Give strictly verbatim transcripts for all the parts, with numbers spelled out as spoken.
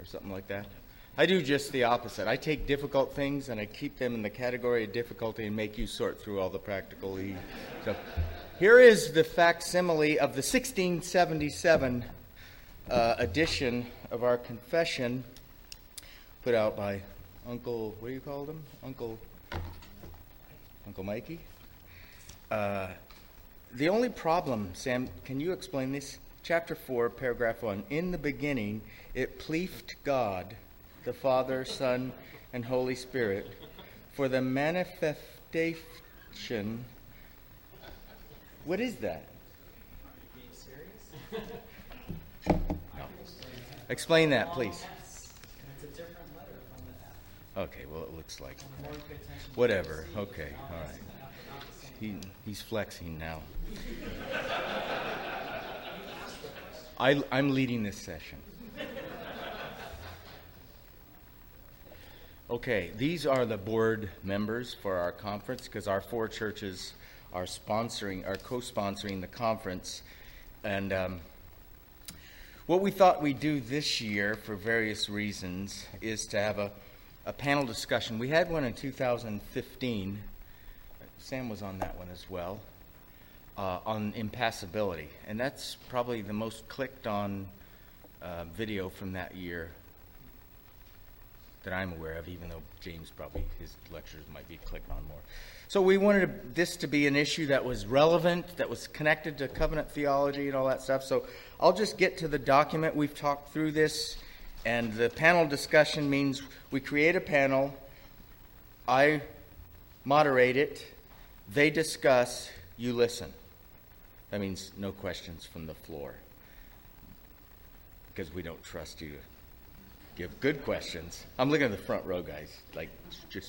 or something like that. I do just the opposite. I take difficult things and I keep them in the category of difficulty and make you sort through all the practical. So here is the facsimile of the sixteen seventy-seven uh, edition of our confession, put out by Uncle, what do you call him? Uncle, Uncle Mikey? Uh, the only problem, Sam, can you explain this? Chapter four, paragraph one. In the beginning, it pleased God, the Father, Son, and Holy Spirit, for the manifestation. What is that? Are you being serious? No. Explain that, please. It's a different letter from the F. Okay, well, it looks like. The more you pay attention to Whatever. the C, Okay, now all it's right. not the same. He, he's flexing now. I, I'm leading this session. Okay, these are the board members for our conference because our four churches are sponsoring, are co-sponsoring the conference. And um, what we thought we'd do this year for various reasons is to have a, a panel discussion. We had one in two thousand fifteen. Sam was on that one as well, uh, on impassibility. And that's probably the most clicked on uh, video from that year that I'm aware of, even though James probably, his lectures might be clicked on more. So we wanted this to be an issue that was relevant, that was connected to covenant theology and all that stuff. So I'll just get to the document. We've talked through this, and the panel discussion means we create a panel, I moderate it, they discuss, you listen. That means no questions from the floor, because we don't trust you to give good questions. I'm looking at the front row, guys. Like, just.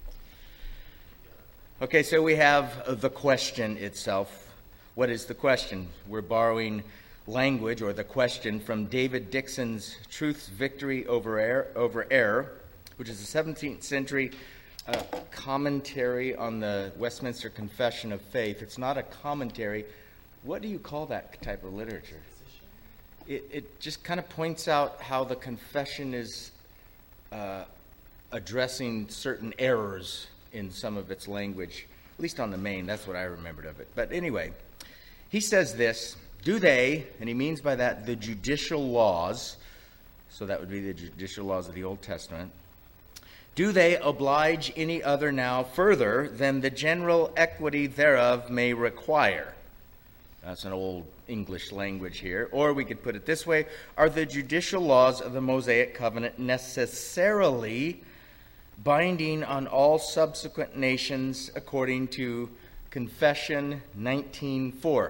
Okay, so we have the question itself. What is the question? We're borrowing language, or the question, from David Dixon's Truth's Victory Over Error, over Error, which is a seventeenth century uh, commentary on the Westminster Confession of Faith. It's not a commentary. What do you call that type of literature? It, it just kind of points out how the confession is uh, addressing certain errors in some of its language, at least on the main. That's what I remembered of it. But anyway, he says this, do they, and he means by that the judicial laws, so that would be the judicial laws of the Old Testament, do they oblige any other now further than the general equity thereof may require? That's an old English language here. Or we could put it this way, are the judicial laws of the Mosaic covenant necessarily binding on all subsequent nations according to Confession nineteen four?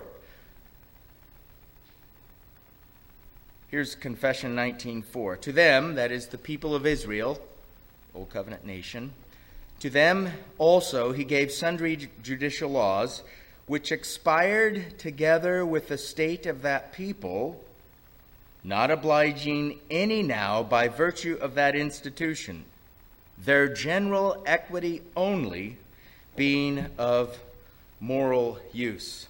Here's Confession nineteen four. To them, that is the people of Israel, Old Covenant nation, to them also he gave sundry judicial laws, which expired together with the state of that people, not obliging any now by virtue of that institution, their general equity only being of moral use.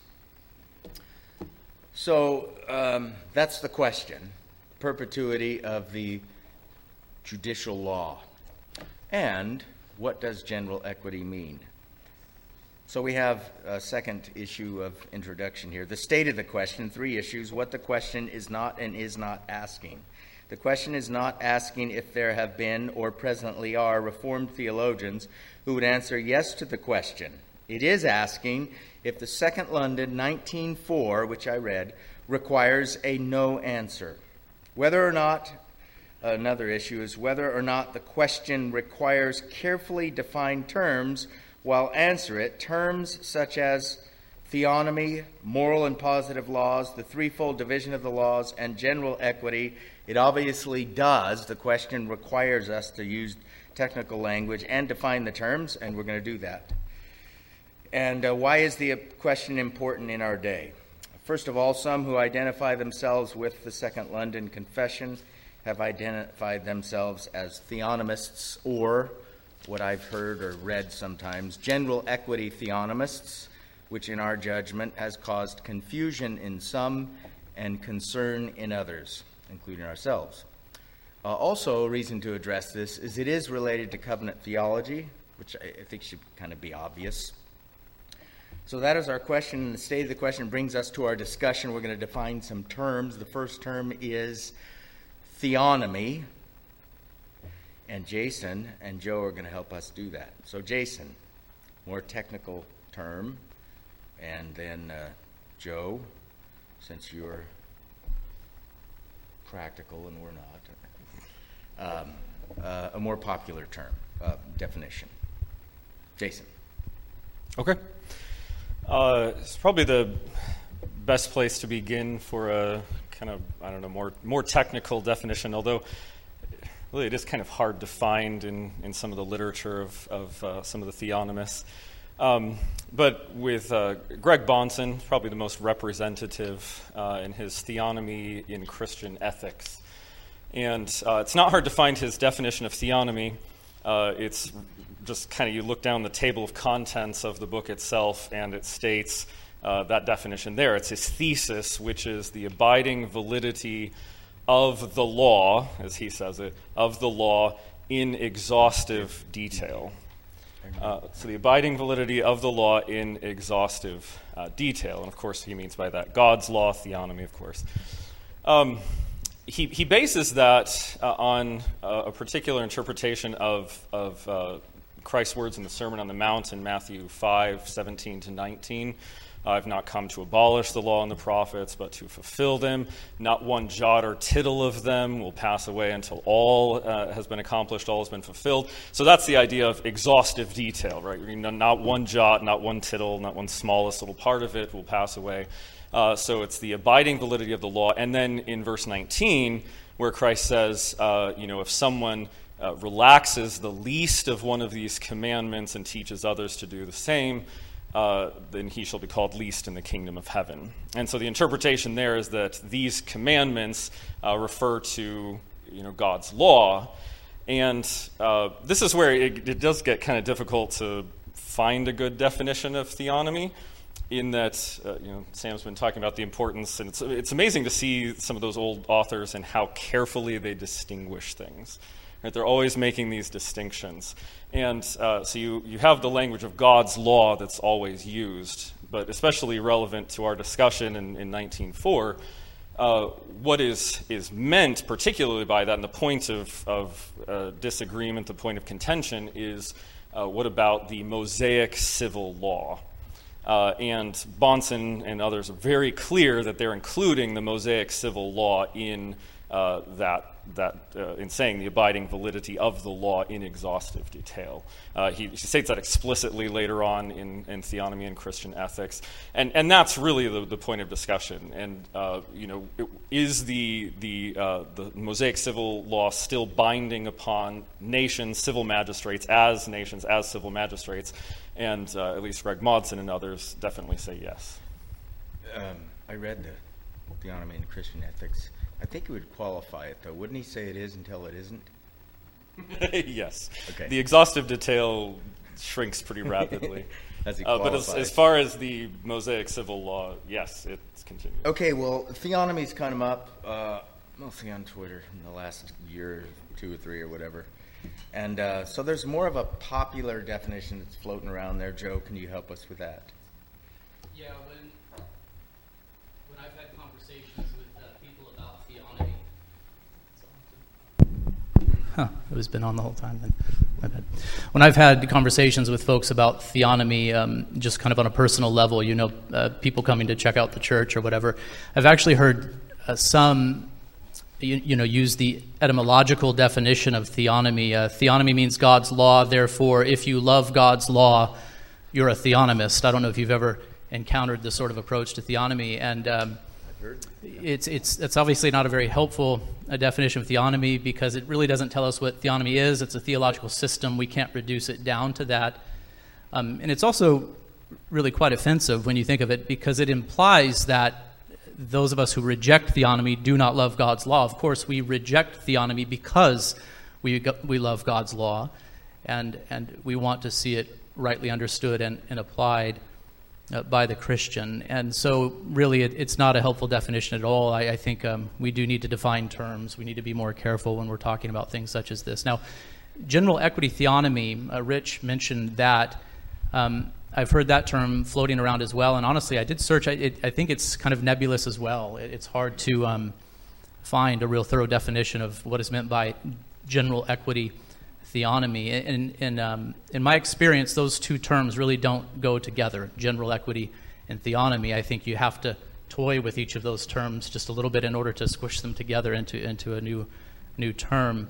So um, that's the question, perpetuity of the judicial law. And what does general equity mean? So we have a second issue of introduction here. The state of the question, three issues. What the question is not and is not asking. The question is not asking if there have been or presently are Reformed theologians who would answer yes to the question. It is asking if the Second London nineteen four, which I read, requires a no answer. Whether or not, another issue is whether or not the question requires carefully defined terms while answer it, terms such as theonomy, moral and positive laws, the threefold division of the laws, and general equity. It obviously does. The question requires us to use technical language and define the terms, and we're going to do that. And uh, why is the question important in our day? First of all, some who identify themselves with the Second London Confession have identified themselves as theonomists, or what I've heard or read sometimes, general equity theonomists, which in our judgment has caused confusion in some and concern in others, including ourselves. Uh, also, a reason to address this is it is related to covenant theology, which I, I think should kind of be obvious. So that is our question, and the state of the question brings us to our discussion. We're going to define some terms. The first term is theonomy, and Jason and Joe are going to help us do that. So Jason, more technical term, and then uh, Joe, since you're practical and we're not, um, uh, a more popular term, uh, definition. Jason. Okay. Uh, it's probably the best place to begin for a kind of, I don't know, more more technical definition, although really it is kind of hard to find in, in some of the literature of, of uh, some of the theonomists. Um, but with uh, Greg Bahnsen, probably the most representative uh, in his Theonomy in Christian Ethics. And uh, it's not hard to find his definition of theonomy. Uh, it's just kind of, you look down the table of contents of the book itself, and it states uh, that definition there. It's his thesis, which is the abiding validity of the law, as he says it, of the law in exhaustive detail. Uh, so the abiding validity of the law in exhaustive uh, detail. And of course, he means by that God's law, theonomy, of course. Um, he, he bases that uh, on uh, a particular interpretation of, of uh, Christ's words in the Sermon on the Mount in Matthew five, seventeen to nineteen. I've not come to abolish the law and the prophets, but to fulfill them. Not one jot or tittle of them will pass away until all uh, has been accomplished, all has been fulfilled. So that's the idea of exhaustive detail, right? You know, not one jot, not one tittle, not one smallest little part of it will pass away. Uh, so it's the abiding validity of the law. And then in verse nineteen, where Christ says, uh, you know, if someone uh, relaxes the least of one of these commandments and teaches others to do the same, Uh, then he shall be called least in the kingdom of heaven. And so the interpretation there is that these commandments uh, refer to, you know, God's law. And uh, this is where it, it does get kind of difficult to find a good definition of theonomy, in that, uh, you know, Sam's been talking about the importance, and it's, it's amazing to see some of those old authors and how carefully they distinguish things. Right? They're always making these distinctions. And uh, so you, you have the language of God's law that's always used, but especially relevant to our discussion in, in nineteen four, uh, what is, is meant particularly by that, and the point of, of uh, disagreement, the point of contention, is uh, what about the Mosaic civil law? Uh, and Bahnsen and others are very clear that they're including the Mosaic civil law in uh, that that uh, in saying the abiding validity of the law in exhaustive detail. Uh, he, he states that explicitly later on in, in Theonomy and Christian Ethics. And and that's really the, the point of discussion. And, uh, you know, it, is the, the, uh, the Mosaic civil law still binding upon nations, civil magistrates, as nations, as civil magistrates? And uh, at least Greg Bahnsen and others definitely say yes. Um, I read the Theonomy and Christian Ethics. I think he would qualify it, though. Wouldn't he say it is until it isn't? Yes. Okay. The exhaustive detail shrinks pretty rapidly. As he uh, but as, as far as the Mosaic civil law, yes, it's continuing. Okay, well, theonomy's come up uh, mostly on Twitter in the last year, two or three or whatever. And uh, so there's more of a popular definition that's floating around there. Joe, can you help us with that? Yeah, when when I've had conversations with uh, people about theonomy. Huh, it was been on the whole time then. My bad. When I've had conversations with folks about theonomy, um, just kind of on a personal level, you know, uh, people coming to check out the church or whatever, I've actually heard uh, some, you, you know, use the etymological definition of theonomy. Uh, theonomy means God's law, therefore, if you love God's law, you're a theonomist. I don't know if you've ever encountered this sort of approach to theonomy, and um, it's it's it's obviously not a very helpful uh, definition of theonomy, because it really doesn't tell us what theonomy is. It's a theological system. We can't reduce it down to that. Um, and it's also really quite offensive when you think of it, because it implies that those of us who reject theonomy do not love God's law. Of course, we reject theonomy because we we love God's law, and and we want to see it rightly understood and, and applied. uh, by the Christian. And so really it, it's not a helpful definition at all. I, I think um, we do need to define terms. We need to be more careful when we're talking about things such as this. Now, general equity theonomy, uh, Rich mentioned that. Um, I've heard that term floating around as well, and honestly, I did search. I, it, I think it's kind of nebulous as well. It, it's hard to um, find a real thorough definition of what is meant by general equity theonomy. In, in, um, in my experience, those two terms really don't go together, general equity and theonomy. I think you have to toy with each of those terms just a little bit in order to squish them together into, into a new, new term.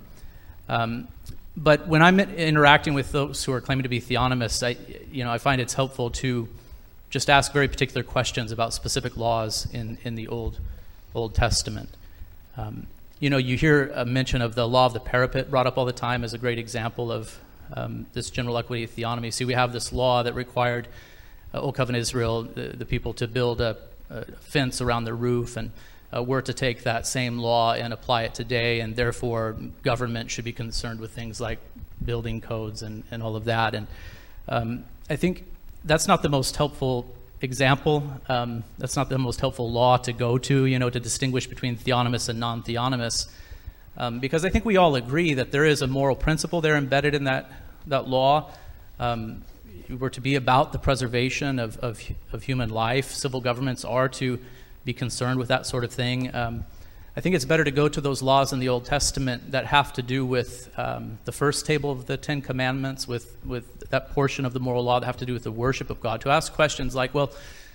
Um, But when I'm interacting with those who are claiming to be theonomists, I, you know, I find it's helpful to just ask very particular questions about specific laws in, in the Old Old Testament. Um, you know, you hear a mention of the law of the parapet brought up all the time as a great example of um, this general equity theonomy. See, we have this law that required uh, Old Covenant Israel, the, the people, to build a, a fence around their roof, and Uh, were to take that same law and apply it today, and therefore government should be concerned with things like building codes and, and all of that. And um, I think that's not the most helpful example. Um, that's not the most helpful law to go to, you know, to distinguish between theonomists and non-theonomists, um, because I think we all agree that there is a moral principle there embedded in that, that law. Um, we're to be about the preservation of, of, of human life. Civil governments are to be concerned with that sort of thing. Um, I think it's better to go to those laws in the Old Testament that have to do with um, the first table of the Ten Commandments, with, with that portion of the moral law that have to do with the worship of God, to ask questions like, well,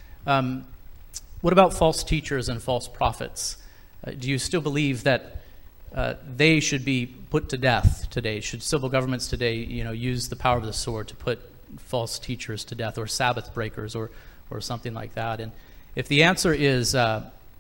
um, what about false teachers and false prophets? Uh, do you still believe that uh, they should be put to death today? Should civil governments today, you know, use the power of the sword to put false teachers to death, or Sabbath breakers, or or something like that? And if the answer is uh,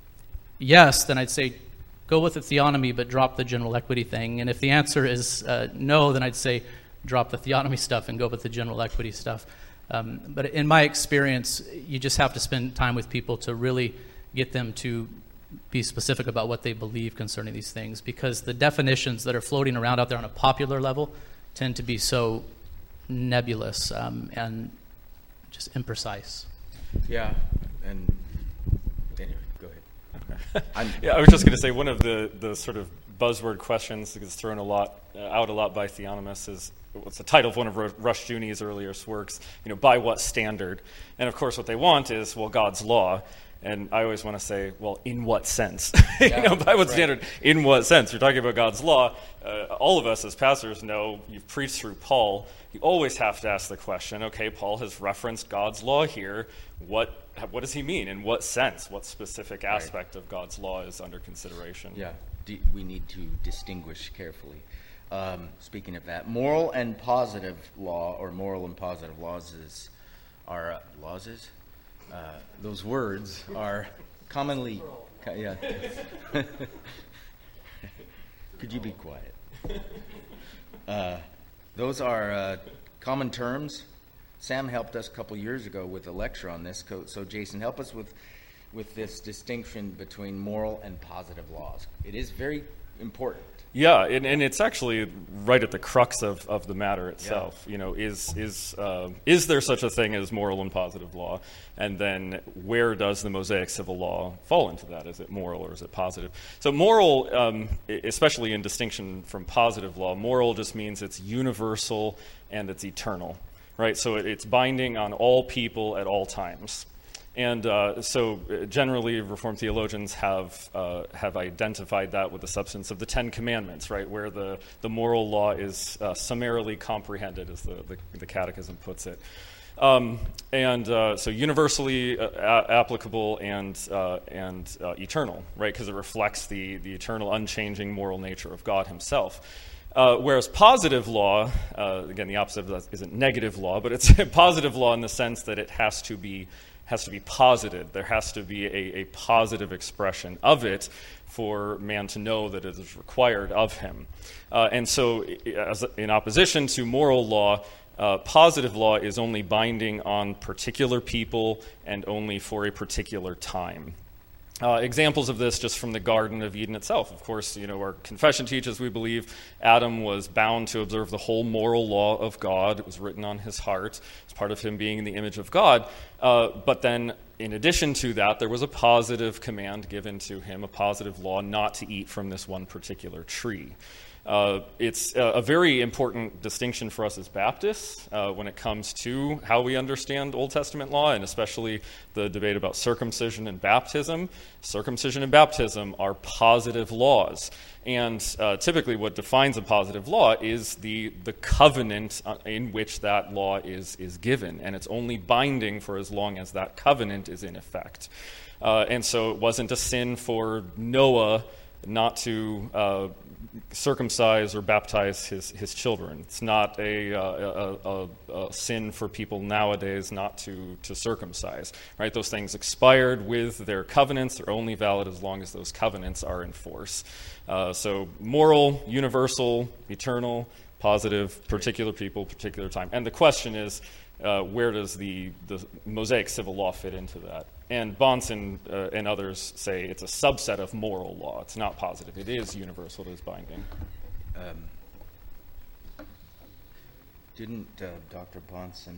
yes, then I'd say go with the theonomy, but drop the general equity thing. And if the answer is uh, no, then I'd say drop the theonomy stuff and go with the general equity stuff. Um, but in my experience, you just have to spend time with people to really get them to be specific about what they believe concerning these things, because the definitions that are floating around out there on a popular level tend to be so nebulous um, and just imprecise. Yeah, and anyway, go ahead. I'm, yeah, I was just going to say one of the, the sort of buzzword questions that gets thrown a lot uh, out a lot by theonomists is, what's the title of one of Rush Juni's earliest works, you know, by what standard? And of course what they want is, well, God's law. And I always want to say, well, in what sense? you Yeah, know, by what right. standard? In what sense? You're talking about God's law. Uh, all of us as pastors know, you've preached through Paul. You always have to ask the question, okay, Paul has referenced God's law here. What what does he mean? In what sense? What specific aspect right. of God's law is under consideration? Yeah, D- we need to distinguish carefully. Um, speaking of that, moral and positive law, or moral and positive laws is, are, uh, laws is? Uh, those words are commonly, yeah. Could you be quiet? Uh, those are uh, common terms. Sam helped us a couple years ago with a lecture on this. So, Jason, help us with with this distinction between moral and positive laws. It is very important. Yeah, and, and it's actually right at the crux of, of the matter itself. Yeah. You know, is is uh, is there such a thing as moral and positive law? And then where does the Mosaic civil law fall into that? Is it moral or is it positive? So moral, um, especially in distinction from positive law, moral just means it's universal and it's eternal, right? So it, it's binding on all people at all times. And uh, so generally Reformed theologians have uh, have identified that with the substance of the Ten Commandments, right, where the, the moral law is uh, summarily comprehended, as the, the, the Catechism puts it. Um, and uh, so universally uh, a- applicable and uh, and uh, eternal, right, because it reflects the, the eternal, unchanging moral nature of God himself. Uh, whereas positive law, uh, again, the opposite of that isn't negative law, but it's a positive law in the sense that it has to be has to be posited. There has to be a, a positive expression of it for man to know that it is required of him. Uh, and so as in opposition to moral law, uh, positive law is only binding on particular people and only for a particular time. Uh, examples of this just from the Garden of Eden itself. Of course, you know, our confession teaches, we believe, Adam was bound to observe the whole moral law of God. It was written on his heart. It's part of him being in the image of God. Uh, but then, in addition to that, there was a positive command given to him, a positive law not to eat from this one particular tree. Uh, it's a, a very important distinction for us as Baptists uh, when it comes to how we understand Old Testament law, and especially the debate about circumcision and baptism. Circumcision and baptism are positive laws. And uh, typically what defines a positive law is the, the covenant in which that law is, is given. And it's only binding for as long as that covenant is in effect. Uh, and so it wasn't a sin for Noah not to uh, circumcise or baptize his, his children. It's not a, uh, a, a, a sin for people nowadays not to, to circumcise, right? Those things expired with their covenants. They're only valid as long as those covenants are in force. Uh, so moral, universal, eternal, positive, particular people, particular time. And the question is, uh, where does the, the Mosaic civil law fit into that? And Bahnsen uh, and others say it's a subset of moral law. It's not positive. It is universal. It is binding. Um, didn't uh, Doctor Bahnsen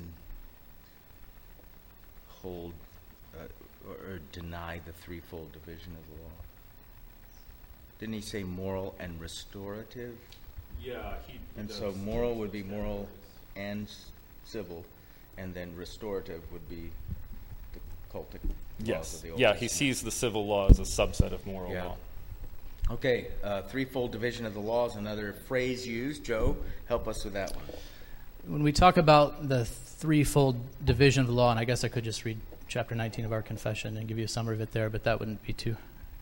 hold uh, or, or deny the threefold division of the law? Didn't he say moral and restorative? Yeah. He, and so moral would be moral and civil, and then restorative would be the cultic. Yes. Of the Old yeah, Testament. He sees the civil law as a subset of moral yeah. law. Okay, uh, threefold division of the law is another phrase used. Joe, help us with that one. When we talk about the threefold division of the law, and I guess I could just read chapter nineteen of our confession and give you a summary of it there, but that wouldn't be too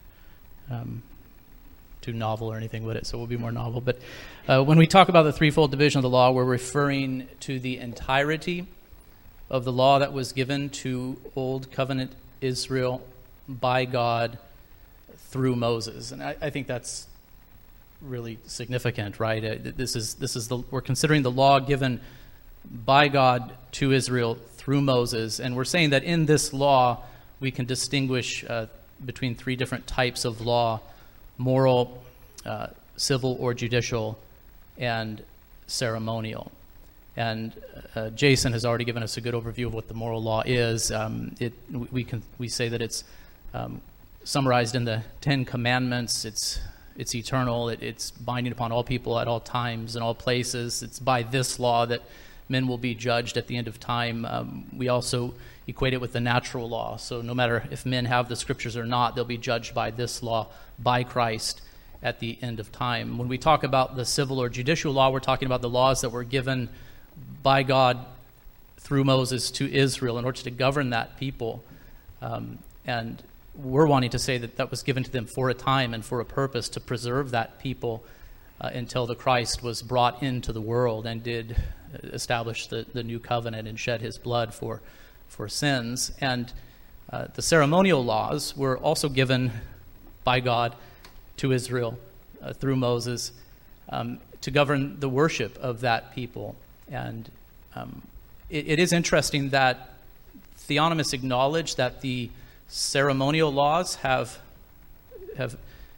um, too novel or anything, would it? So it will be more novel. But uh, when we talk about the threefold division of the law, we're referring to the entirety of the law that was given to Old Covenant Israel by God through Moses. And I, I think that's really significant, right? Uh, this is this is the we're considering the law given by God to Israel through Moses, and we're saying that in this law we can distinguish uh, between three different types of law: moral, uh, civil or judicial, and ceremonial. And uh, Jason has already given us a good overview of what the moral law is. Um, it we can we say that it's um, summarized in the Ten Commandments. It's it's eternal. It, it's binding upon all people at all times and all places. It's by this law that men will be judged at the end of time. Um, we also equate it with the natural law. So no matter if men have the scriptures or not, they'll be judged by this law, by Christ, at the end of time. When we talk about the civil or judicial law, we're talking about the laws that were given by God through Moses to Israel in order to govern that people. Um, and we're wanting to say that that was given to them for a time and for a purpose to preserve that people uh, until the Christ was brought into the world and did establish the, the new covenant and shed his blood for, for sins. And uh, the ceremonial laws were also given by God to Israel uh, through Moses um, to govern the worship of that people. And um, it, it is interesting that theonomists acknowledge that the ceremonial laws have have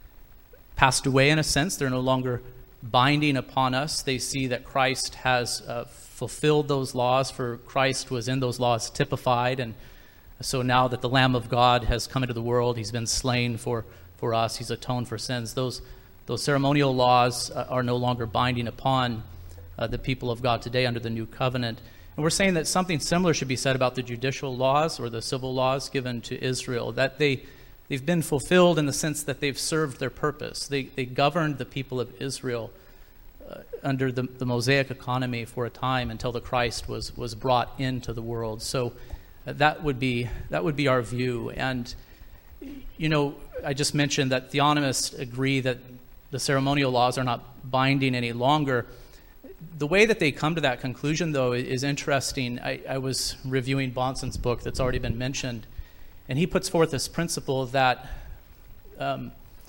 passed away in a sense. They're no longer binding upon us. They see that Christ has uh, fulfilled those laws, for Christ was in those laws typified. And so now that the Lamb of God has come into the world, he's been slain for, for us, he's atoned for sins. Those, those ceremonial laws uh, are no longer binding upon Uh, the people of God today under the new covenant. And we're saying that something similar should be said about the judicial laws or the civil laws given to Israel, that they, they've been fulfilled in the sense that they've served their purpose. They, they governed the people of Israel uh, under the, the Mosaic economy for a time until the Christ was, was brought into the world. So uh, that would be that would be our view. And, you know, I just mentioned that theonomists agree that the ceremonial laws are not binding any longer. The way that they come to that conclusion, though, is interesting. I, I was reviewing Bahnsen's book that's already been mentioned, and he puts forth this principle that um,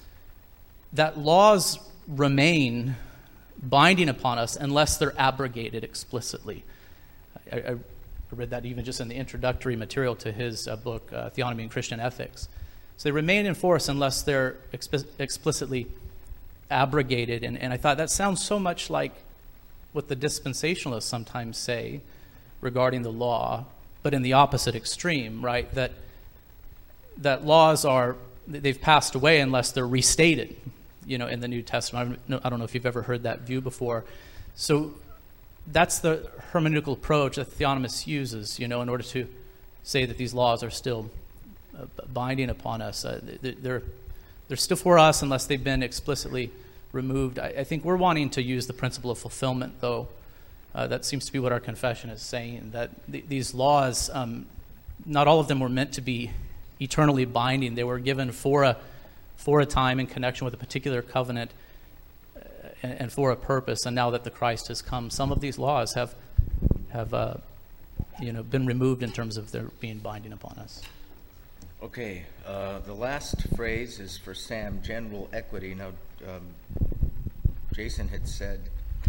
that laws remain binding upon us unless they're abrogated explicitly. I, I read that even just in the introductory material to his uh, book, uh, Theonomy and Christian Ethics. So they remain in force unless they're expi- explicitly abrogated. And, and I thought that sounds so much like what the dispensationalists sometimes say regarding the law, but in the opposite extreme, right? That that laws are, they've passed away unless they're restated, you know, in the New Testament. I don't know, I don't know if you've ever heard that view before. So that's the hermeneutical approach that theonomists uses, you know, in order to say that these laws are still uh, binding upon us. Uh, they're, they're still for us unless they've been explicitly removed. I, I think we're wanting to use the principle of fulfillment, though. Uh, that seems to be what our confession is saying, that th- these laws, um, not all of them were meant to be eternally binding. They were given for a for a time in connection with a particular covenant uh, and, and for a purpose. And now that the Christ has come, some of these laws have have uh, you know been removed in terms of their being binding upon us. Okay, uh, the last phrase is for Sam, general equity. Now, um, Jason had said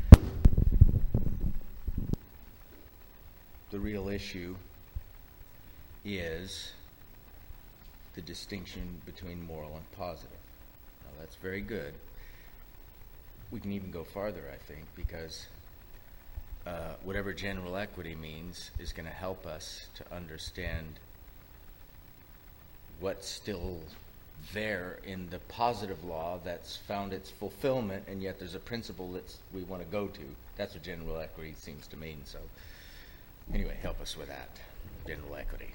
the real issue is the distinction between moral and positive. Now, that's very good. We can even go farther, I think, because uh, whatever general equity means is going to help us to understand what's still there in the positive law that's found its fulfillment, and yet there's a principle that we want to go to. That's what general equity seems to mean. So anyway, help us with that, general equity.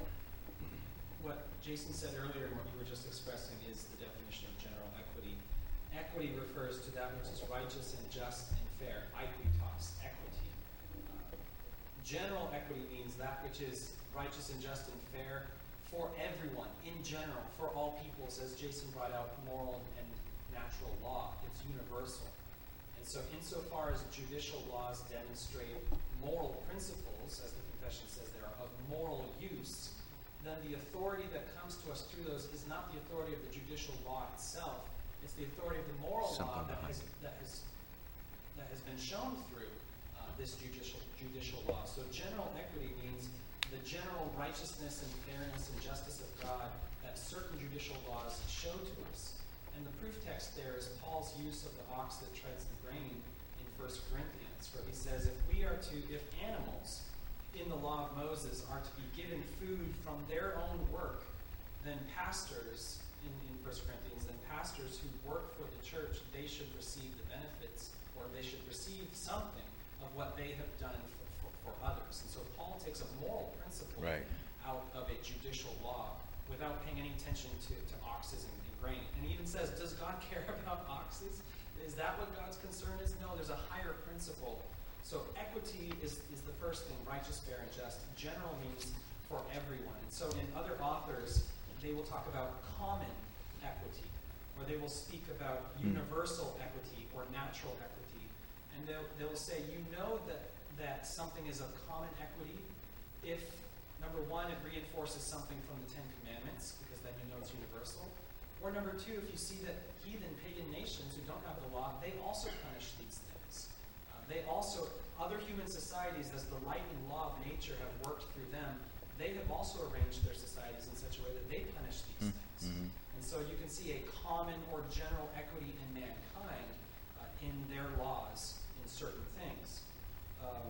What Jason said earlier and what you were just expressing is the definition of general equity. Equity refers to that which is righteous and just and fair. Equitas, equity. Uh, general equity means that which is righteous and just and fair for everyone, in general, for all peoples. As Jason brought out, moral and natural law. It's universal. And so insofar as judicial laws demonstrate moral principles, as the confession says they are, of moral use, then the authority that comes to us through those is not the authority of the judicial law itself. It's the authority of the moral law that has, that has that has been shown through uh, this judicial judicial law. So general equity means the general righteousness and fairness and justice of God that certain judicial laws show to us. And the proof text there is Paul's use of the ox that treads the grain in First Corinthians, where he says, if we are to, if animals in the law of Moses are to be given food from their own work, then pastors, in, in First Corinthians, then pastors who work for the church, they should receive the benefits, or they should receive something of what they have done for, for, for others. And so Paul takes a moral principle Right. out of a judicial law without paying any attention to, to oxes and, and grain. And he even says, does God care about oxes? Is that what God's concern is? No, there's a higher principle. So equity is, is the first thing, righteous, fair, and just. General means for everyone. And so in other authors, they will talk about common equity, or they will speak about universal equity or natural equity. And they'll, they'll say, you know that, that something is of common equity if, number one, it reinforces something from the Ten Commandments, because then you know it's universal. Or number two, if you see that heathen, pagan nations who don't have the law, they also punish these things. Uh, they also, other human societies, as the light and law of nature have worked through them, they have also arranged their societies in such a way that they punish these things. Mm-hmm. And so you can see a common or general equity in mankind uh, in their laws in certain things. Um,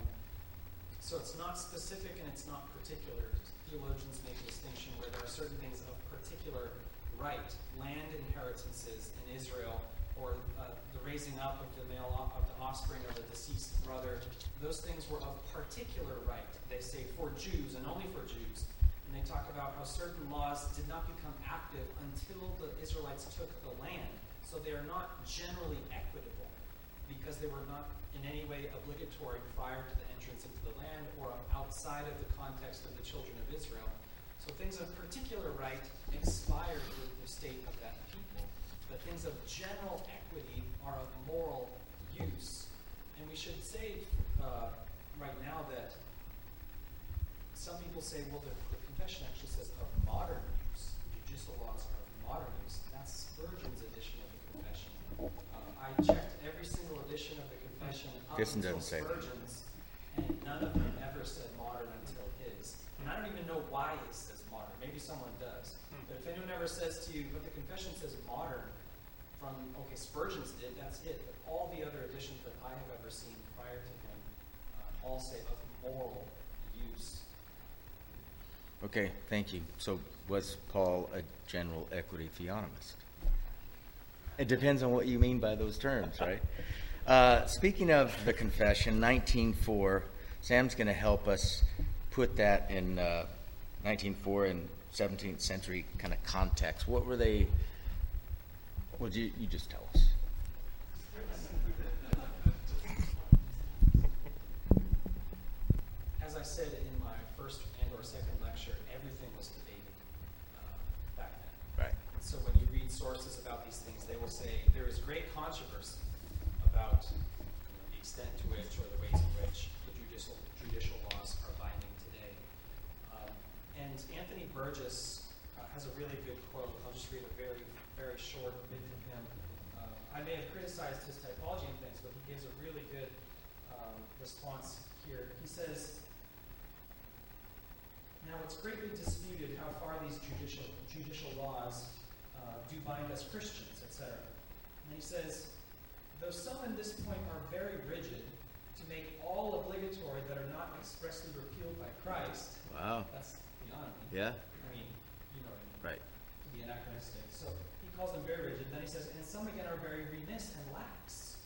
so it's not specific and it's not particular. Theologians make a distinction where there are certain things of particular right, land inheritances in Israel, or uh, the raising up of the male of the offspring of the deceased brother. Those things were of particular right. They say for Jews and only for Jews. And they talk about how certain laws did not become active until the Israelites took the land. So they are not generally equitable because they were not in any way obligatory prior to the entrance into the land or outside of the context of the children of Israel. So things of particular right expired with the state of that people. But things of general equity are of moral use. And we should say uh, right now that some people say, well, the, the confession actually says of modern use. Judicial laws are of modern use. That's Spurgeon's edition of the confession. Uh, I checked every single edition of the confession up Guess it until doesn't say that. Spurgeon's, and none of them ever said modern until his. And I don't even know why it says modern. Maybe someone does. But If anyone ever says to you, but the confession says modern, from, okay, Spurgeon's did, that's it. But all the other editions that I have ever seen prior to him uh, all say of moral use. Okay, thank you. So was Paul a general equity theonomist? It depends on what you mean by those terms, right? Uh, speaking of the confession, nineteen four, Sam's going to help us put that in uh, nineteen four in seventeenth century kind of context. What were they? Well, you, you just tell us. As I said in my first and or second lecture, everything was debated uh, back then. Right. So when you read sources about these things, they will say there is great controversy about you know, the extent to which or the ways in which the judicial judicial laws are binding today. Um, and Anthony Burgess uh, has a really good quote. I'll just read a very, very short bit from him. Uh, I may have criticized his typology and things, but he gives a really good um, response here. He says, now it's greatly disputed how far these judicial judicial laws uh, do bind us Christians, et cetera. And he says, though some in this point are very rigid to make all obligatory that are not expressly repealed by Christ. Wow. That's theonomy. Yeah. I mean, you know what I mean. Right. To be anachronistic. So he calls them very rigid. Then he says, and some again are very remiss and lax.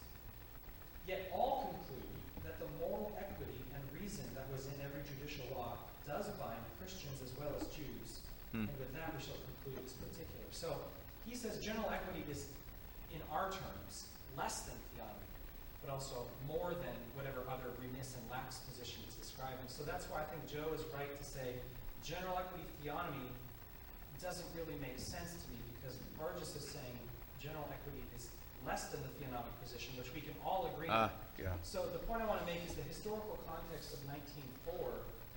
Yet all conclude that the moral equity and reason that was in every judicial law does bind Christians as well as Jews. Hmm. And with that we shall conclude this particular. So he says general equity is, in our terms, less than theonomy, but also more than whatever other remiss and lax position he's describing. So that's why I think Joe is right to say general equity theonomy doesn't really make sense to me, because Burgess is saying general equity is less than the theonomic position, which we can all agree Ah, on. yeah. So the point I want to make is the historical context of nineteen four.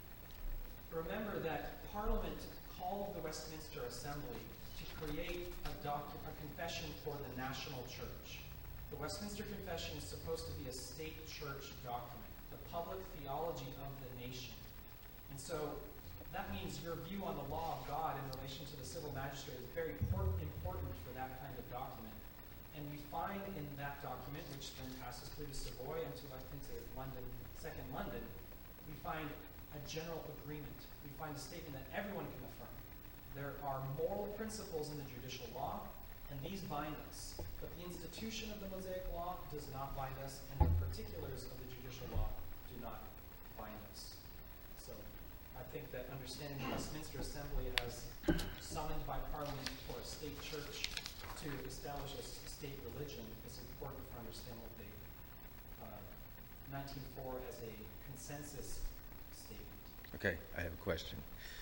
Remember that Parliament called the Westminster Assembly to create a, docu- a confession for the national church. The Westminster Confession is supposed to be a state church document, the public theology of the nation. And so that means your view on the law of God in relation to the civil magistrate is very important, important for that kind of document. And we find in that document, which then passes through to Savoy and to, into London, Second London, we find a general agreement. We find a statement that everyone can affirm. There are moral principles in the judicial law, and these bind us. But the institution of the Mosaic Law does not bind us, and the particulars of the judicial law do not bind us. So I think that understanding the Westminster Assembly as summoned by Parliament for a state church to establish a state religion is important for understanding what they uh, nineteen four as a consensus statement. Okay, I have a question.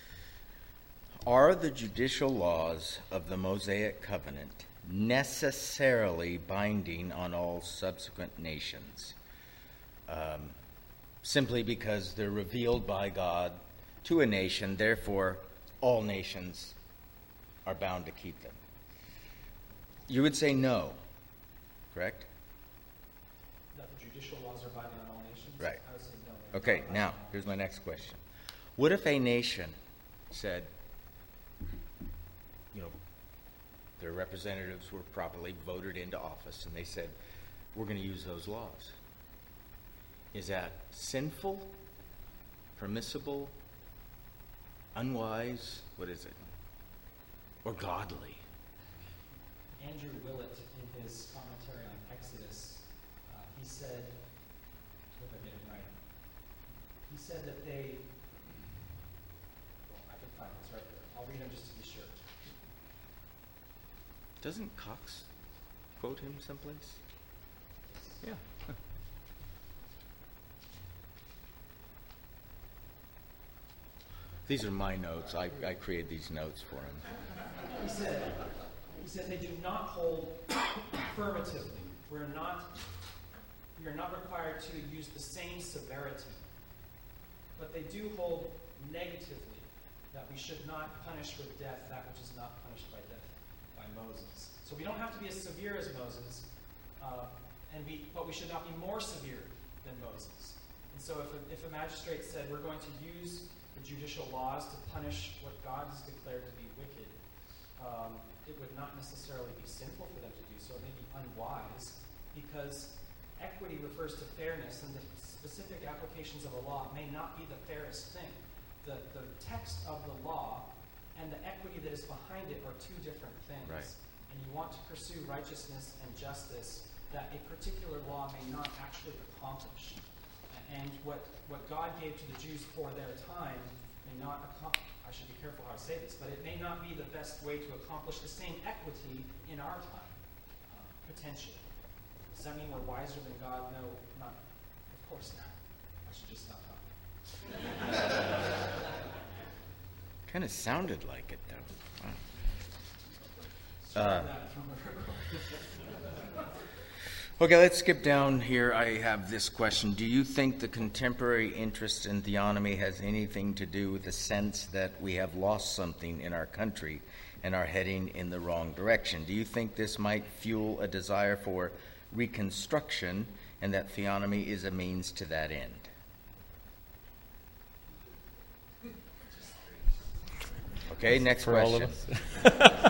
Are the judicial laws of the Mosaic Covenant necessarily binding on all subsequent nations? Um, simply because they're revealed by God to a nation, therefore all nations are bound to keep them. You would say no, correct? That the judicial laws are binding on all nations? Right. I would say no. they're Okay, not binding now, on all here's my nations. next question. What if a nation said, you know, their representatives were properly voted into office, and they said, we're going to use those laws? Is that sinful, permissible, unwise? What is it? Or godly? Andrew Willett, in his commentary on Exodus, uh, he said, I hope I get it right, he said that they, well, I can find this right there. I'll read them just to be sure. Doesn't Cox quote him someplace? Yeah. These are my notes. I, I created these notes for him. He said, he said they do not hold affirmatively. We're not, we are not required to use the same severity, but they do hold negatively that we should not punish with death that which is not punished by death by Moses. So we don't have to be as severe as Moses, uh, and we, but we should not be more severe than Moses. And so if a, if a magistrate said we're going to use the judicial laws to punish what God has declared to be wicked, um, it would not necessarily be sinful for them to do so. It may be unwise, because equity refers to fairness, and the specific applications of a law may not be the fairest thing. The, the text of the law and the equity that is behind it are two different things. Right. And you want to pursue righteousness and justice that a particular law may not actually accomplish. And what, what God gave to the Jews for their time may not accomplish, I should be careful how I say this, but it may not be the best way to accomplish the same equity in our time, uh, potentially. Does that mean we're wiser than God? No, not. Of course not. I should just stop talking. Kind of sounded like it, though. Wow. Start Uh, that from the record. Okay, let's skip down here. I have this question. Do you think the contemporary interest in theonomy has anything to do with the sense that we have lost something in our country and are heading in the wrong direction? Do you think this might fuel a desire for reconstruction and that theonomy is a means to that end? Okay, next For all question. of us.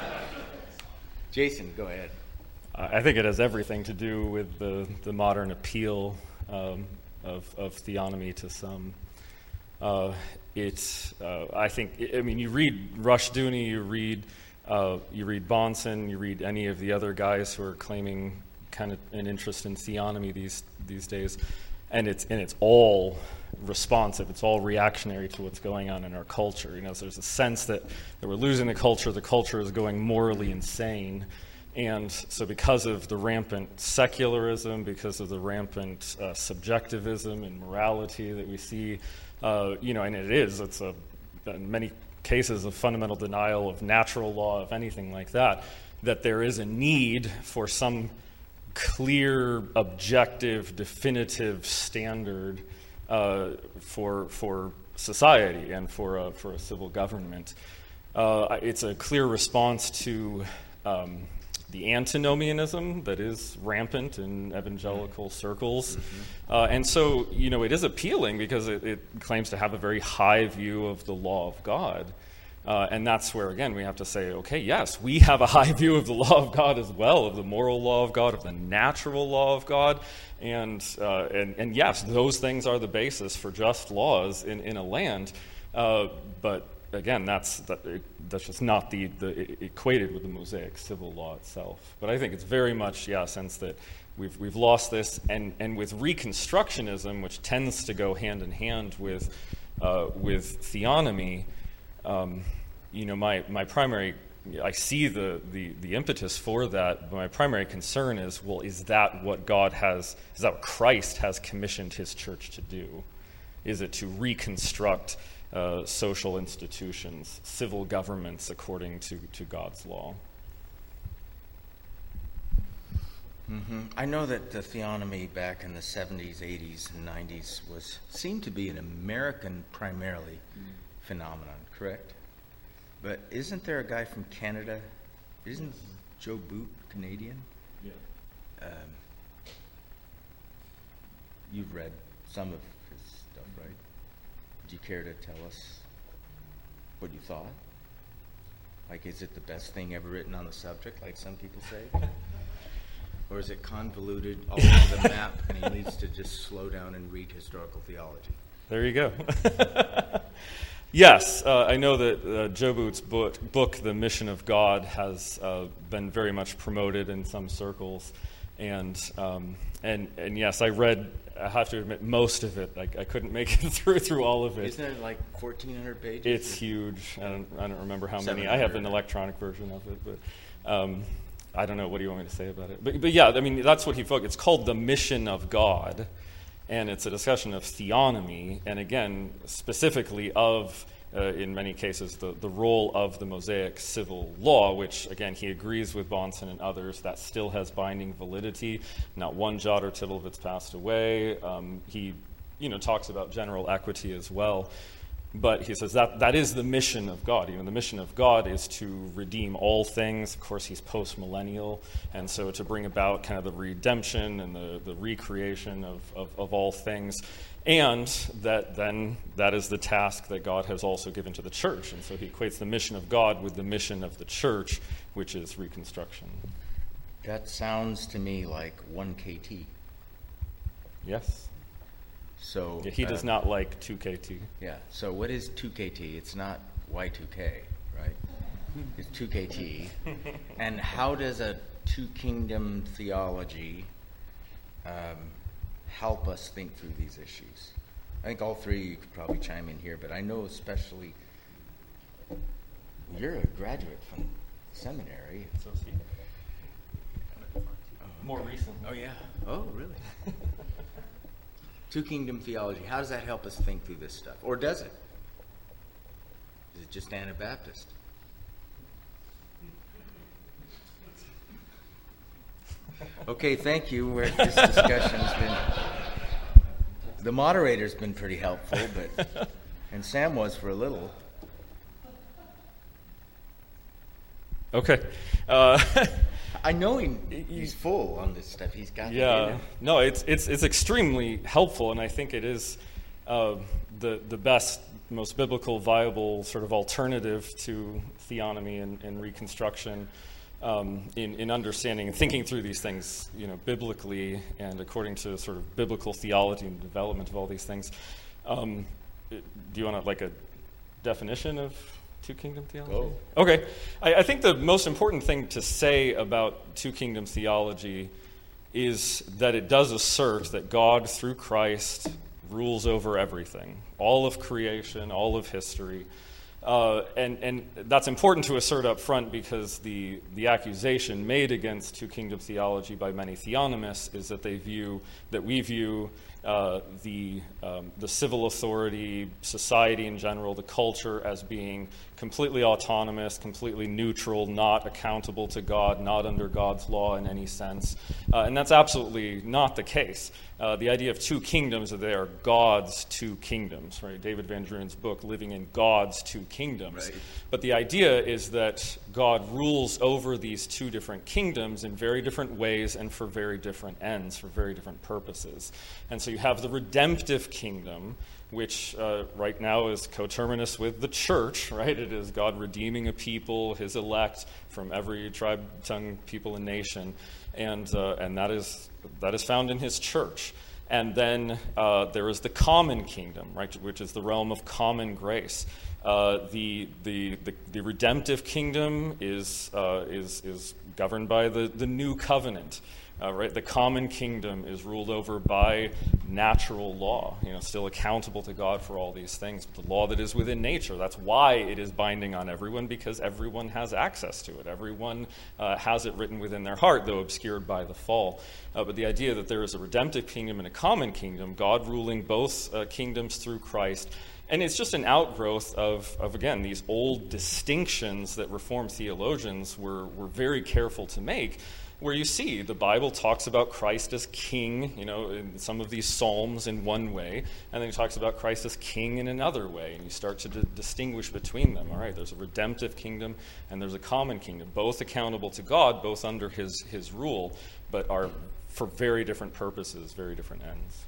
Jason, go ahead. I think it has everything to do with the, the modern appeal um, of, of theonomy to some. Uh, it's, uh, I think, I mean, you read Rushdoony, you read, uh, you read Bahnsen, you read any of the other guys who are claiming kind of an interest in theonomy these these days, and it's and it's all responsive. It's all reactionary to what's going on in our culture. You know, so there's a sense that, that we're losing the culture. The culture is going morally insane. And so because of the rampant secularism, because of the rampant uh, subjectivism and morality that we see, uh, you know, and it is, it's a, in many cases a fundamental denial of natural law, of anything like that, that there is a need for some clear, objective, definitive standard uh, for for society and for a, for a civil government. Uh, it's a clear response to um, the antinomianism that is rampant in evangelical circles. Mm-hmm. Uh, and so, you know, it is appealing because it, it claims to have a very high view of the law of God. Uh, and that's where, again, we have to say, okay, yes, we have a high view of the law of God as well, of the moral law of God, of the natural law of God. And, uh, and, and yes, those things are the basis for just laws in, in a land. Uh, but again, that's that, that's just not the, the equated with the Mosaic civil law itself. But I think it's very much, yeah, a sense that we've we've lost this, and, and with Reconstructionism, which tends to go hand in hand with uh, with theonomy, um, you know, my my primary, I see the, the the impetus for that, but my primary concern is, well, is that what God has? Is that what Christ has commissioned His church to do? Is it to reconstruct Uh, social institutions, civil governments according to, to God's law? Mm-hmm. I know that the theonomy back in the seventies, eighties, and nineties was seemed to be an American primarily mm. phenomenon, correct? But isn't there a guy from Canada? Isn't Joe Boot Canadian? Yeah. Um, you've read some of his stuff, right? Do you care to tell us what you thought? Like, is it the best thing ever written on the subject, like some people say? Or is it convoluted all over the map, and he needs to just slow down and read historical theology? There you go. Yes, uh, I know that uh, Joe Boot's book, book, The Mission of God, has uh, been very much promoted in some circles. And, um, and and yes, I read, I have to admit, most of it. I, I couldn't make it through through all of it. Isn't it like fourteen hundred pages? It's huge. I don't, I don't remember how many. I have an electronic version of it, but um, I don't know. What do you want me to say about it? But, but yeah, I mean, that's what he focused. It's called The Mission of God, and it's a discussion of theonomy, and again, specifically of, Uh, in many cases, the, the role of the Mosaic civil law, which, again, he agrees with Bahnsen and others, that still has binding validity. Not one jot or tittle of it's passed away. Um, he, you know, talks about general equity as well. But he says that that is the mission of God. You know, the mission of God is to redeem all things. Of course, he's post-millennial, and so to bring about kind of the redemption and the, the recreation of, of, of all things. And that then that is the task that God has also given to the church. And so he equates the mission of God with the mission of the church, which is reconstruction. That sounds to me like one K T. Yes. So Yeah, he does uh, not like two K T. Yeah. So what is two K T? It's not Y two K, right? It's two K T. And how does a two-kingdom theology um, help us think through these issues? I think all three of you could probably chime in here, but I know especially you're a graduate from seminary. So is he. More recent. Oh, yeah. Oh, really? Two-kingdom theology. How does that help us think through this stuff? Or does it? Is it just Anabaptist? Okay, thank you. Where this discussion's been, the moderator's been pretty helpful, but and Sam was for a little. Okay. Uh, I know he, he's full on this stuff. He's got it in yeah. him. No, it's it's it's extremely helpful, and I think it is uh, the the best, most biblical, viable sort of alternative to theonomy and, and reconstruction. Um, in, in understanding and thinking through these things, you know, biblically and according to sort of biblical theology and development of all these things. Um, do you want to, like, a definition of two-kingdom theology? Oh. Okay. I, I think the most important thing to say about two-kingdom theology is that it does assert that God, through Christ, rules over everything, all of creation, all of history. Uh, and, and that's important to assert up front because the, the accusation made against two-kingdom theology by many theonomists is that they view, that we view uh, the, um, the civil authority, society in general, the culture as being completely autonomous, completely neutral, not accountable to God, not under God's law in any sense. Uh, and that's absolutely not the case. Uh, the idea of two kingdoms, that they are God's two kingdoms, right? David Van Druen's book, Living in God's Two Kingdoms. Right. But the idea is that God rules over these two different kingdoms in very different ways and for very different ends, for very different purposes. And so you have the redemptive kingdom, which uh, right now is coterminous with the church, right? It is God redeeming a people, his elect, from every tribe, tongue, people, and nation. And uh, and that is that is found in his church. And then uh, there is the common kingdom, right, which is the realm of common grace. Uh, the, the the the redemptive kingdom is uh, is is governed by the, the new covenant, uh, right? The common kingdom is ruled over by natural law, you know, still accountable to God for all these things. But the law that is within nature, that's why it is binding on everyone, because everyone has access to it. Everyone uh, has it written within their heart, though obscured by the fall. Uh, but the idea that there is a redemptive kingdom and a common kingdom, God ruling both uh, kingdoms through Christ. And it's just an outgrowth of, of, again, these old distinctions that Reformed theologians were, were very careful to make, where you see the Bible talks about Christ as king, you know, in some of these psalms in one way, and then it talks about Christ as king in another way, and you start to d- distinguish between them. All right, there's a redemptive kingdom and there's a common kingdom, both accountable to God, both under his, his rule, but are for very different purposes, very different ends.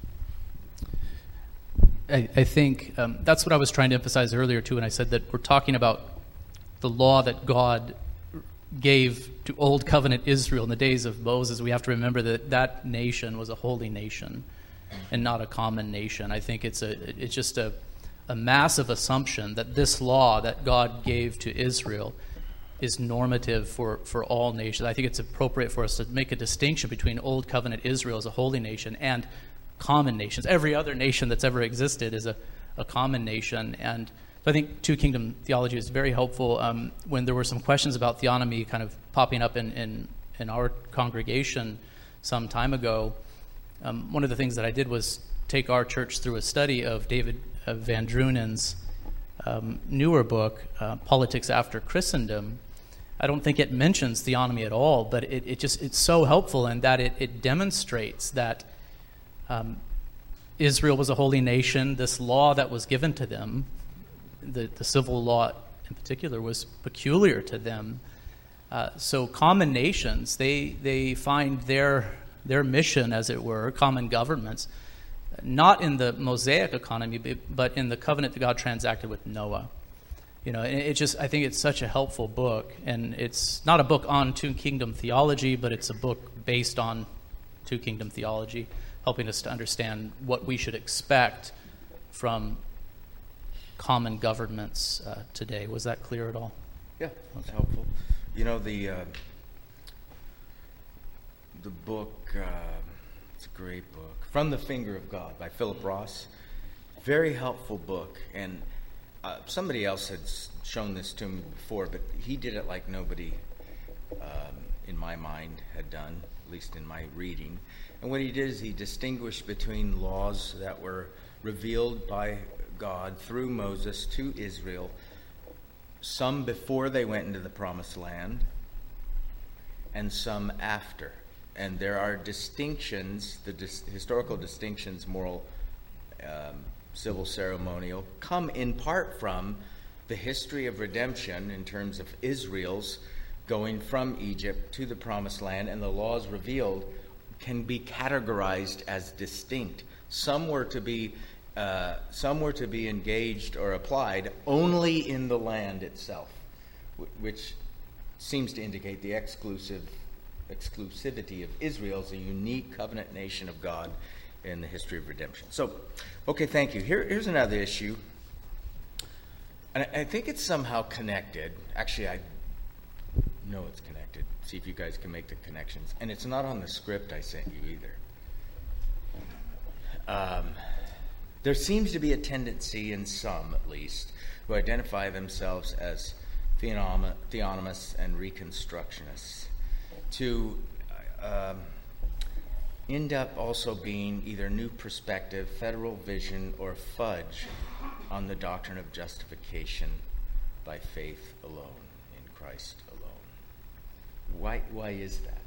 I, I think um, that's what I was trying to emphasize earlier, too, when I said that we're talking about the law that God gave to Old Covenant Israel in the days of Moses. We have to remember that that nation was a holy nation and not a common nation. I think it's a it's just a, a massive assumption that this law that God gave to Israel is normative for, for all nations. I think it's appropriate for us to make a distinction between Old Covenant Israel as a holy nation and common nations. Every other nation that's ever existed is a, a common nation. And so I think two-kingdom theology is very helpful. Um, when there were some questions about theonomy kind of popping up in, in, in our congregation some time ago, um, one of the things that I did was take our church through a study of David uh, Van Druen's um, newer book, uh, Politics After Christendom. I don't think it mentions theonomy at all, but it, it just it's so helpful in that it, it demonstrates that um, Israel was a holy nation. This law that was given to them the, the civil law in particular was peculiar to them. Uh, so common nations, they they find their their mission, as it were, common governments, not in the Mosaic economy, but in the covenant that God transacted with Noah. You know, and it just, I think it's such a helpful book, and it's not a book on two kingdom theology, but it's a book based on two kingdom theology, helping us to understand what we should expect from common governments uh, today. Was that clear at all? Yeah, that's okay. Helpful. You know, the uh, the book, uh, it's a great book, From the Finger of God by Philip Ross. Very helpful book. And uh, somebody else had shown this to me before, but he did it like nobody, um, in my mind, had done, at least in my reading. And what he did is he distinguished between laws that were revealed by God through Moses to Israel, some before they went into the promised land, and some after. And there are distinctions, the dis- historical distinctions, moral, um, civil, ceremonial, come in part from the history of redemption in terms of Israel's going from Egypt to the promised land, and the laws revealed can be categorized as distinct. Some were to be Uh, some were to be engaged or applied only in the land itself, w- which seems to indicate the exclusive exclusivity of Israel as a unique covenant nation of God in the history of redemption. So, okay, thank you. Here, here's another issue. And I, I think it's somehow connected. Actually, I know it's connected. See if you guys can make the connections. And it's not on the script I sent you either. Um... There seems to be a tendency in some, at least, who identify themselves as theonom- theonomists and reconstructionists to um, end up also being either new perspective, federal vision, or fudge on the doctrine of justification by faith alone, in Christ alone. Why, why is that?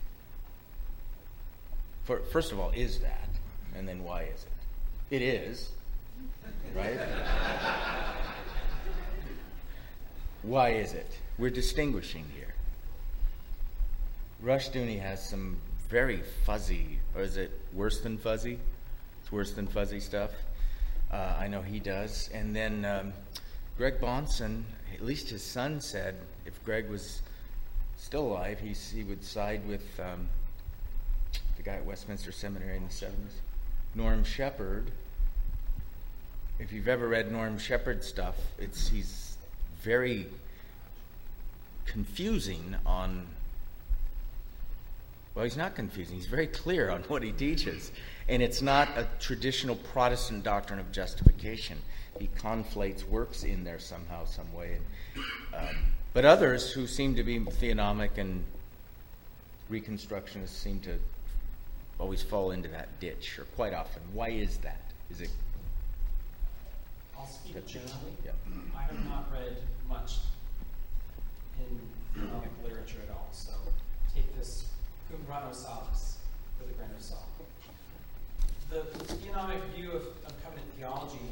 For, first of all, is that? And then why is it? It is, right? Why is it? We're distinguishing here. Rushdoony has some very fuzzy, or is it worse than fuzzy? It's worse than fuzzy stuff. Uh, I know he does. And then um, Greg Bahnsen, at least his son said, if Greg was still alive, he, he would side with um, the guy at Westminster Seminary in the seventies. Norm Shepherd. If you've ever read Norm Shepherd's stuff, it's he's very confusing on, well, he's not confusing. He's very clear on what he teaches. And it's not a traditional Protestant doctrine of justification. He conflates works in there somehow, some way. Um, but others who seem to be theonomic and reconstructionists seem to always fall into that ditch, or quite often. Why is that? Is it? I'll speak generally. Yeah. I have not read much in theonomic literature at all, so take this cum grano salis with a grain of salt. The theonomic view of, of covenant theology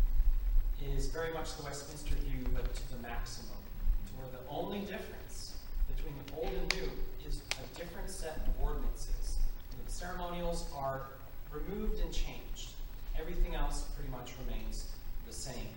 is very much the Westminster view, but to the maximum, to where the only difference between the old and new is a different set of ordinances. The ceremonials are removed and changed. Everything else pretty much remains the same.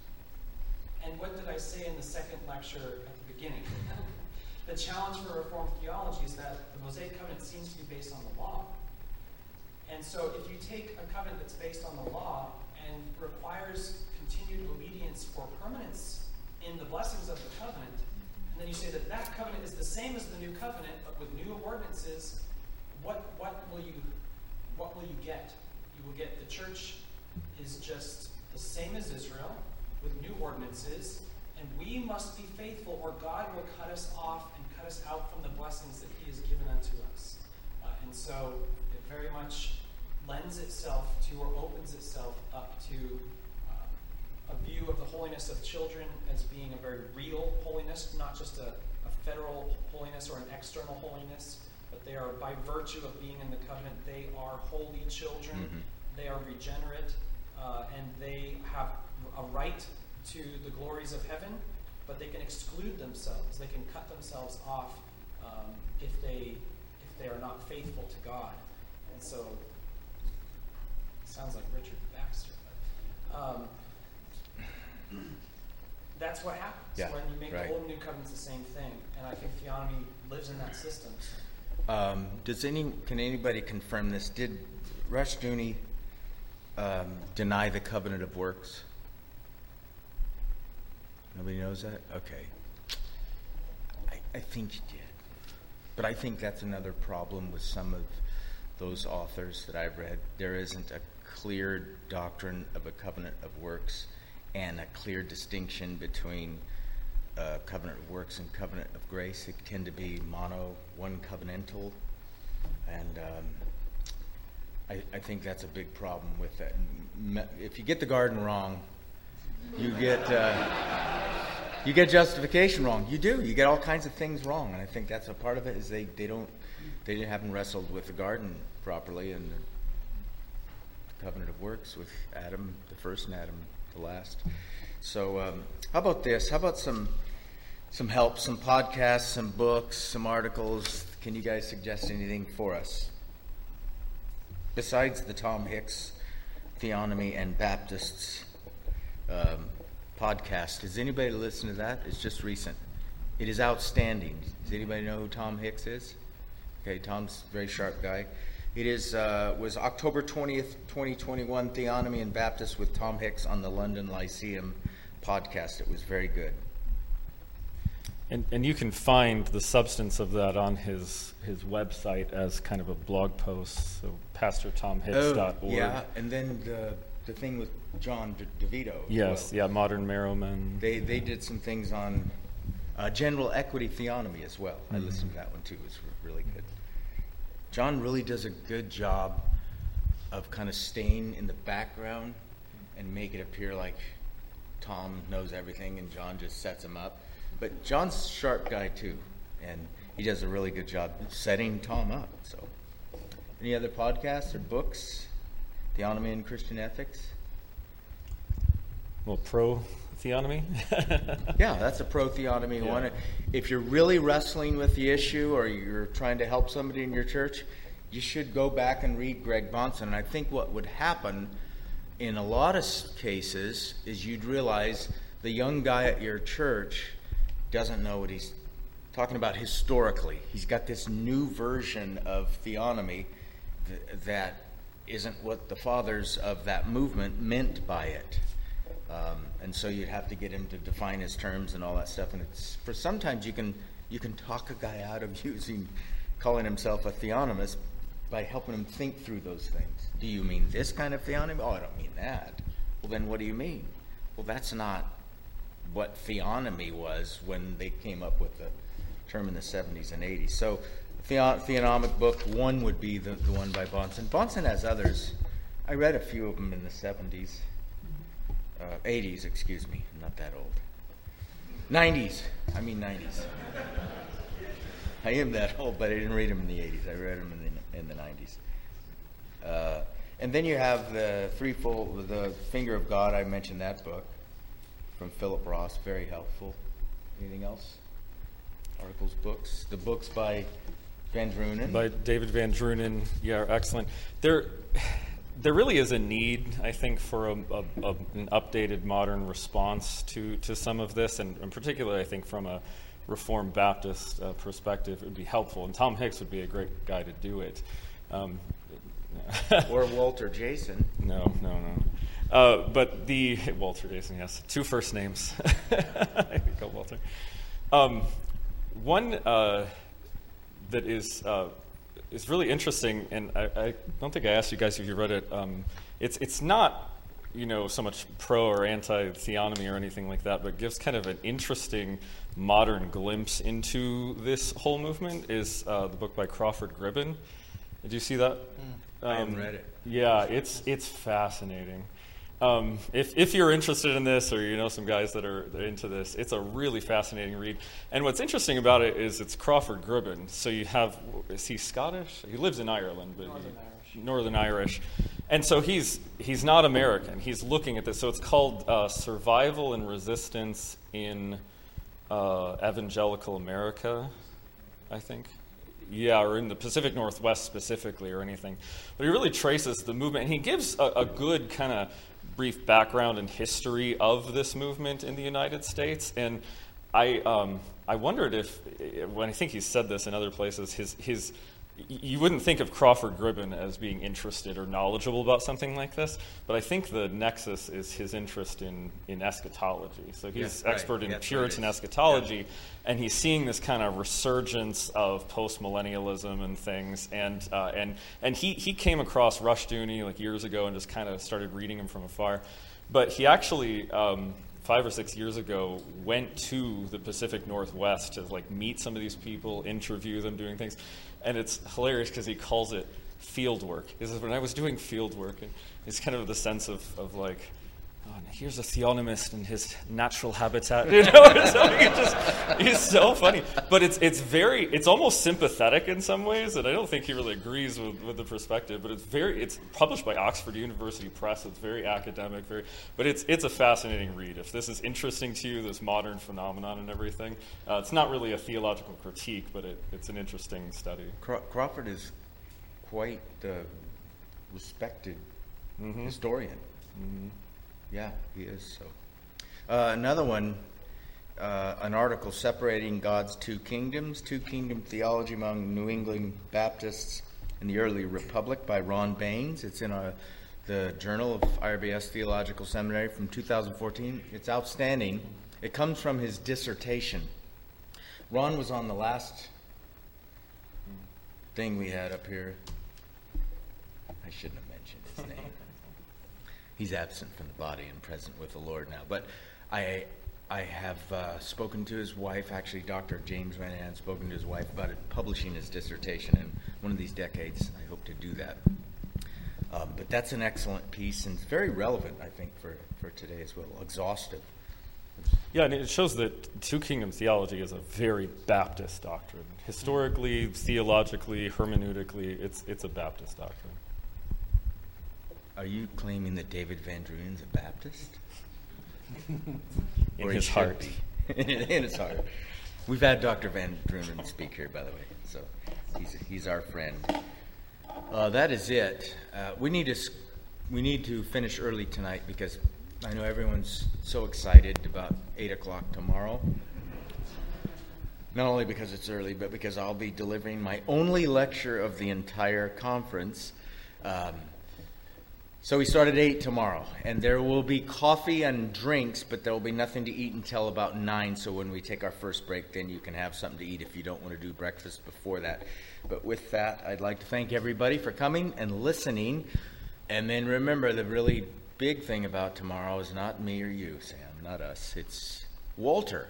And what did I say in the second lecture at the beginning? The challenge for Reformed theology is that the Mosaic covenant seems to be based on the law. And so if you take a covenant that's based on the law and requires continued obedience for permanence in the blessings of the covenant, and then you say that that covenant is the same as the new covenant, but with new ordinances, what what will you what will you get? You will get the church is just the same as Israel with new ordinances, and we must be faithful, or God will cut us off and cut us out from the blessings that He has given unto us. Uh, and so it very much lends itself to, or opens itself up to, uh, a view of the holiness of children as being a very real holiness, not just a, a federal holiness or an external holiness, but they are, by virtue of being in the covenant, they are holy children. Mm-hmm. They are regenerate, uh, and they have a right to the glories of heaven, but they can exclude themselves. They can cut themselves off um, if they if they are not faithful to God. And so, it sounds like Richard Baxter. But, um, that's what happens Yeah, when you make right. the Old and New Covenants the same thing. And I think theonomy lives in that system. Um, does any can anybody confirm this? Did Rushdoony um, deny the covenant of works? Nobody knows that? Okay. I, I think he did. But I think that's another problem with some of those authors that I've read. There isn't a clear doctrine of a covenant of works and a clear distinction between uh, covenant of works and covenant of grace. They tend to be mono, one covenantal. And um, I, I think that's a big problem with that. If you get the garden wrong, you get uh, you get justification wrong. You do. You get all kinds of things wrong, and I think that's a part of it. Is they, they don't they haven't wrestled with the garden properly and the covenant of works with Adam the first and Adam the last. So um, how about this? How about some some help, some podcasts, some books, some articles? Can you guys suggest anything for us besides the Tom Hicks Theonomy and Baptists Um, podcast? Does anybody listen to that? It's just recent. It is outstanding. Does anybody know who Tom Hicks is? Okay, Tom's a very sharp guy. It is uh, was October twentieth, twenty twenty-one, Theonomy and Baptist with Tom Hicks on the London Lyceum podcast. It was very good. And and you can find the substance of that on his his website as kind of a blog post. So pastor tom hicks dot org. Oh, yeah, and then the the thing with John De- DeVito. as Yes, well. yeah, Modern Merrowmen. They they did some things on uh, general equity theonomy as well. I Mm-hmm. listened to that one too. It was re- really good. John really does a good job of kind of staying in the background and make it appear like Tom knows everything and John just sets him up. But John's a sharp guy too, and he does a really good job setting Tom up. So, any other podcasts or books? Theonomy and Christian Ethics? Well, pro theonomy. Yeah, that's a pro-theonomy Yeah. one. If you're really wrestling with the issue or you're trying to help somebody in your church, you should go back and read Greg Bahnsen. And I think what would happen in a lot of cases is you'd realize the young guy at your church doesn't know what he's talking about historically. He's got this new version of theonomy th- that isn't what the fathers of that movement meant by it. Um, and so you'd have to get him to define his terms and all that stuff. And it's for sometimes you can you can talk a guy out of using calling himself a theonomist by helping him think through those things. Do you mean this kind of theonomy? Oh, I don't mean that. Well, then what do you mean? Well, that's not what theonomy was when they came up with the term in the seventies and eighties. So the theonomic book one would be the, the one by Bahnsen. Bahnsen has others. I read a few of them in the seventies. Uh, eighties, excuse me. I'm not that old. nineties. I mean nineties. I am that old, but I didn't read them in the eighties. I read them in the, in the nineties. Uh, and then you have the threefold, the Finger of God. I mentioned that book from Philip Ross. Very helpful. Anything else? Articles, books. The books by Van Drunen. By David Van Drunen, yeah, excellent. There, there really is a need, I think, for a, a, a, an updated modern response to, to some of this, and in particular, I think from a Reformed Baptist uh, perspective, it would be helpful, and Tom Hicks would be a great guy to do it. Um, or Walter Jason. No, no, no. Uh, but the Walter Jason, yes, two first names. I think I'll Walter. Um, one uh, that is uh, is really interesting, and I, I don't think I asked you guys if you read it. Um, it's it's not you know so much pro or anti theonomy or anything like that, but gives kind of an interesting modern glimpse into this whole movement. Is uh, the book by Crawford Gribben? Did you see that? Mm, I haven't read it. Yeah, it's it's fascinating. Um, if if you're interested in this, or you know some guys that are, that are into this, it's a really fascinating read. And what's interesting about it is it's Crawford Gribben. So you have, is he Scottish? He lives in Ireland, but Northern he, Irish. Northern Irish. And so he's he's not American. He's looking at this. So it's called uh, Survival and Resistance in uh, Evangelical America, I think. Yeah, or in the Pacific Northwest specifically or anything. But he really traces the movement, and he gives a, a good kind of brief background and history of this movement in the United States. And I um, I wondered if, when I think he's said this in other places, his his you wouldn't think of Crawford Gribben as being interested or knowledgeable about something like this, but I think the nexus is his interest in, in eschatology. So he's Yes, right. expert in That's Puritan what it is. eschatology, Yeah. and he's seeing this kind of resurgence of post-millennialism and things. And uh, and and he, he came across Rushdoony like years ago and just kind of started reading him from afar. But he actually, um, five or six years ago, went to the Pacific Northwest to like meet some of these people, interview them, doing things. And it's hilarious because he calls it field work. He says, when I was doing field work, and it's kind of the sense of, of like, oh, here's a theonomist in his natural habitat. You know, it's, like, it just, he's so funny. But it's it's very, it's almost sympathetic in some ways, and I don't think he really agrees with, with the perspective, but it's very, it's published by Oxford University Press. It's very academic, very, but it's it's a fascinating read. If this is interesting to you, this modern phenomenon and everything, uh, it's not really a theological critique, but it, it's an interesting study. Craw- Crawford is quite a respected Mm-hmm. historian. Mm-hmm. Yeah, he is. So, uh, another one, uh, an article separating God's two kingdoms, two kingdom theology among New England Baptists in the early republic by Ron Baines. It's in a, the Journal of I R B S Theological Seminary from two thousand fourteen. It's outstanding. It comes from his dissertation. Ron was on the last thing we had up here. I shouldn't have mentioned his name. He's absent from the body and present with the Lord now. But I I have uh, spoken to his wife, actually Doctor James Ranahan spoken to his wife about it, publishing his dissertation in one of these decades. I hope to do that. Um, but that's an excellent piece and it's very relevant, I think, for, for today as well. Exhaustive. Yeah, and it shows that two kingdom theology is a very Baptist doctrine. Historically, theologically, hermeneutically, it's it's a Baptist doctrine. Are you claiming that David Van Druen's a Baptist? In Or he his should heart. be. In his heart. We've had Doctor Van Drunen speak here, by the way, so he's he's our friend. Uh, that is it. Uh, we need to s- we need to finish early tonight because I know everyone's so excited about eight o'clock tomorrow. Not only because it's early, but because I'll be delivering my only lecture of the entire conference. Um, So we start at eight tomorrow, and there will be coffee and drinks, but there will be nothing to eat until about nine, so when we take our first break, then you can have something to eat if you don't want to do breakfast before that. But with that, I'd like to thank everybody for coming and listening, and then remember, the really big thing about tomorrow is not me or you, Sam, not us. It's Walter.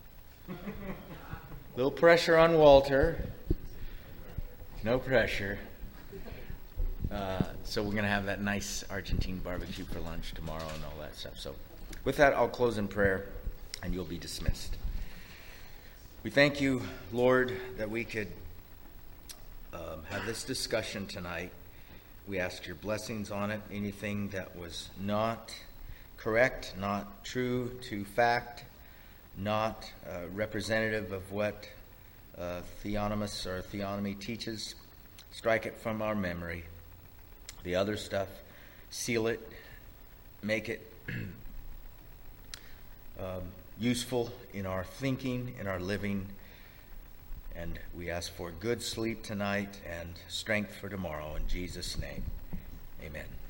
Little pressure on Walter. No pressure. Uh, so we're going to have that nice Argentine barbecue for lunch tomorrow and all that stuff. So with that, I'll close in prayer and you'll be dismissed. We thank you, Lord, that we could um, have this discussion tonight. We ask your blessings on it. Anything that was not correct, not true to fact, not uh, representative of what uh, theonomists or theonomy teaches, strike it from our memory. The other stuff, seal it, make it um, useful in our thinking, in our living. And we ask for good sleep tonight and strength for tomorrow. In Jesus' name, amen.